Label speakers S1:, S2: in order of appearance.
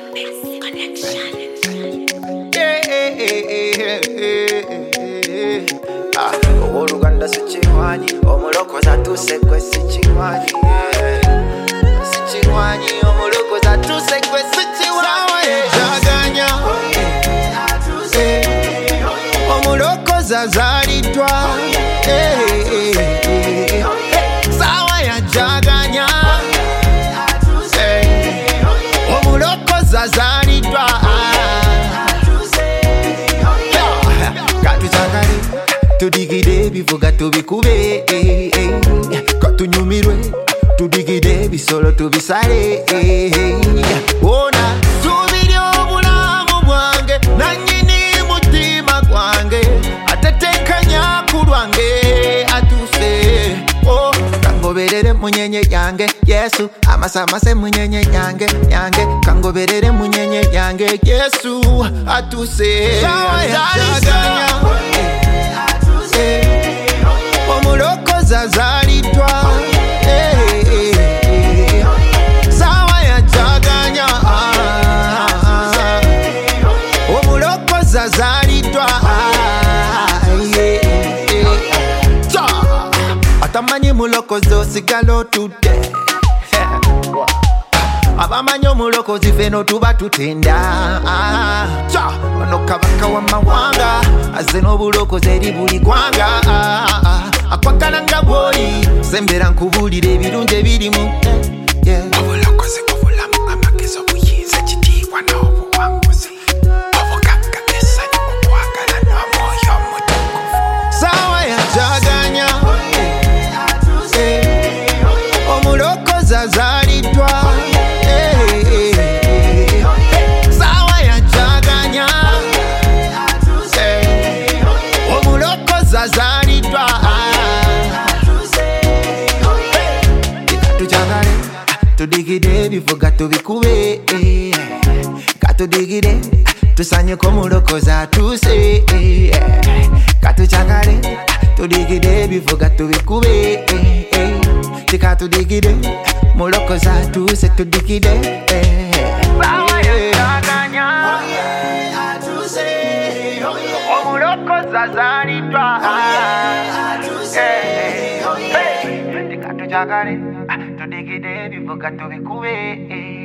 S1: Oluganda sikimanyi omulokozi atuse gwe sikimanyi sikimanyi omulokozi atuse gwe sikimanyi jaganya omulokozi azaliddwa sawa ya jaganya omulokozi azaliddwa tudigide ebivuga tubikube katunyumirwe tudigide ebisolo tubisale ona tubirya obulamu bwange nanyini mutima gwange atetenkanya ku lwange atuse kangoberere munyenye yange Yesu amasamase munyenye yange kangoberere munyenye yange Yesu atuse omulokozi azaliddwa sawa ya jaganya omulokozi azaliddwa atamanyi mulokozi osigala otudde abamanyi omulokozi feno tuba tutenda ono kabaka w'amawanga azze n'obulokozi eri buli gwanga akwagala nga bw'oli sembera nkubuulira ebirungi ebirimu
S2: obulokozi obulamu amagezi obuyinza ekitiibwa n'obuwanguzi obugagga essanyu okwagala n'omwoyo omutukuvu
S1: sawa ya jaganya omulokozi azaliddwa sawa ya jaganya omulokozi azaliddwa katujagale tudigide ebivuga tubikube katudigide tusanyuke omulokozi atuse katujagale tudigide ebivuga tubikube tikatudigide mulokozi atuse tudigide omulokozi azaliddwa tikatujagale tudigide ebivuga tubikube